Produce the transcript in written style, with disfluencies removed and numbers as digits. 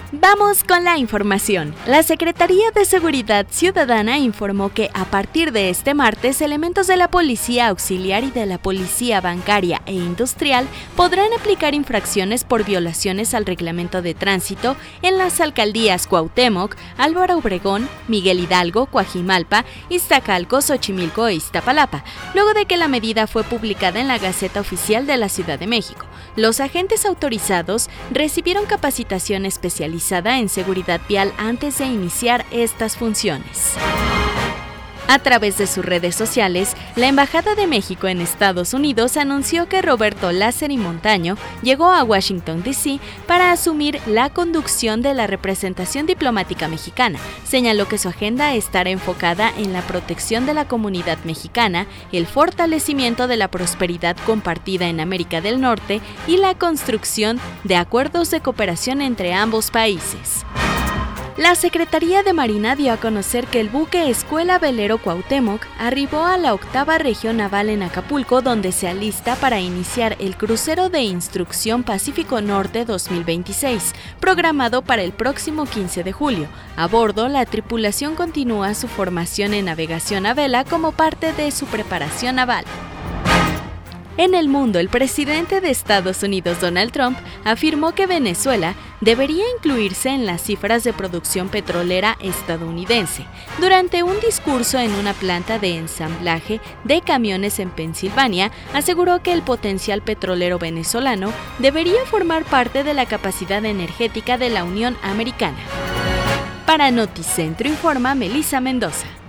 Vamos con la información. La Secretaría de Seguridad Ciudadana informó que a partir de este martes, elementos de la Policía Auxiliar y de la Policía Bancaria e Industrial podrán aplicar infracciones por violaciones al reglamento de tránsito en las alcaldías Cuauhtémoc, Álvaro Obregón, Miguel Hidalgo, Coajimalpa, Iztacalco, Xochimilco e Iztapalapa, luego de que la medida fue publicada en la Gaceta Oficial de la Ciudad de México. Los agentes autorizados recibieron capacitación especializada en seguridad vial antes de iniciar estas funciones. A través de sus redes sociales, la Embajada de México en Estados Unidos anunció que Roberto Lázari Montaño llegó a Washington, D.C. para asumir la conducción de la representación diplomática mexicana. Señaló que su agenda estará enfocada en la protección de la comunidad mexicana, el fortalecimiento de la prosperidad compartida en América del Norte y la construcción de acuerdos de cooperación entre ambos países. La Secretaría de Marina dio a conocer que el buque Escuela Velero Cuauhtémoc arribó a la 8ª Región Naval en Acapulco, donde se alista para iniciar el crucero de instrucción Pacífico Norte 2026, programado para el próximo 15 de julio. A bordo, la tripulación continúa su formación en navegación a vela como parte de su preparación naval. En el mundo, el presidente de Estados Unidos, Donald Trump, afirmó que Venezuela debería incluirse en las cifras de producción petrolera estadounidense. Durante un discurso en una planta de ensamblaje de camiones en Pensilvania, aseguró que el potencial petrolero venezolano debería formar parte de la capacidad energética de la Unión Americana. Para Noticentro informa Melissa Mendoza.